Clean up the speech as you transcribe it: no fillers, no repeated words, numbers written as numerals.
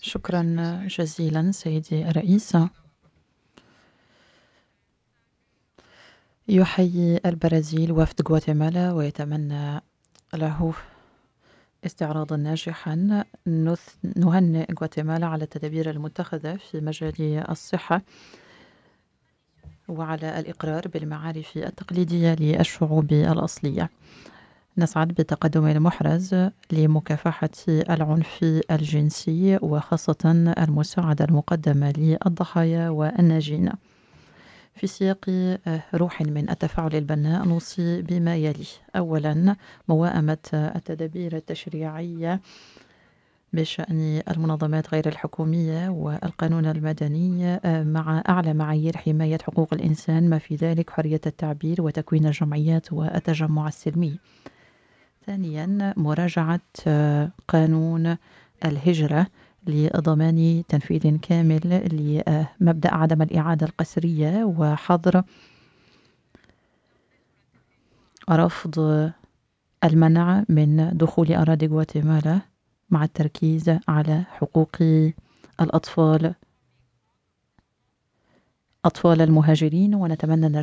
شكرا جزيلا سيدي الرئيس. يحيي البرازيل وفد غواتيمالا ويتمنى له استعراضا ناجحا. نهنئ غواتيمالا على التدابير المتخذة في مجال الصحة وعلى الإقرار بالمعارف التقليدية للشعوب الأصلية. نسعد بالتقدم المحرز لمكافحة العنف الجنسي وخاصة المساعدة المقدمة للضحايا والناجين. في سياق روح من التفاعل البناء نوصي بما يلي: أولا، موائمة التدابير التشريعية بشأن المنظمات غير الحكومية والقانون المدني مع أعلى معايير حماية حقوق الإنسان، ما في ذلك حرية التعبير وتكوين الجمعيات والتجمع السلمي. ثانيا، مراجعة قانون الهجرة لضمان تنفيذ كامل لمبدأ عدم الإعادة القسرية وحظر رفض المنع من دخول أراضي غواتيمالا، مع التركيز على حقوق الأطفال، أطفال المهاجرين. ونتمنى